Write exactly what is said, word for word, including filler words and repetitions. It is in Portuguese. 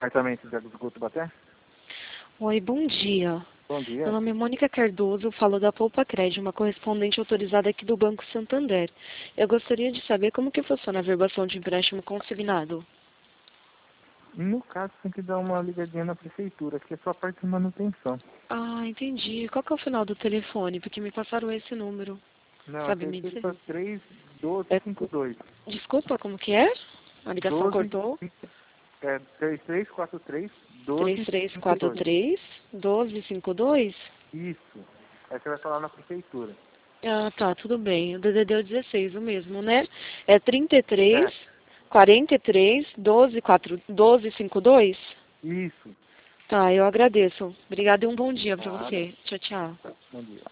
Apartamento de Esgoto Baté? Oi, bom dia. Bom dia. Meu nome é Mônica Cardoso, falo da Poupa Crédito, uma correspondente autorizada aqui do Banco Santander. Eu gostaria de saber como que funciona a verbação de empréstimo consignado. No caso, tem que dar uma ligadinha na prefeitura, que é só a parte de manutenção. Ah, entendi. Qual que é o final do telefone? Porque me passaram esse número. Não, Sabe aqui me é dizer? três doze É, cinquenta e dois. desculpa, como que é? A ligação doze, cortou. é três três quatro três, doze três três cinquenta e quatro dois. três, um dois cinco dois? Isso. Aí você vai falar na prefeitura. Ah, tá, tudo bem. O D D D é o dezesseis, o mesmo, né? É trinta e três, É, quarenta e três, doze, quatro, doze, cinquenta e dois? isso. Tá, eu agradeço. Obrigada e um bom dia pra Nada. você. Tchau, tchau. Bom dia.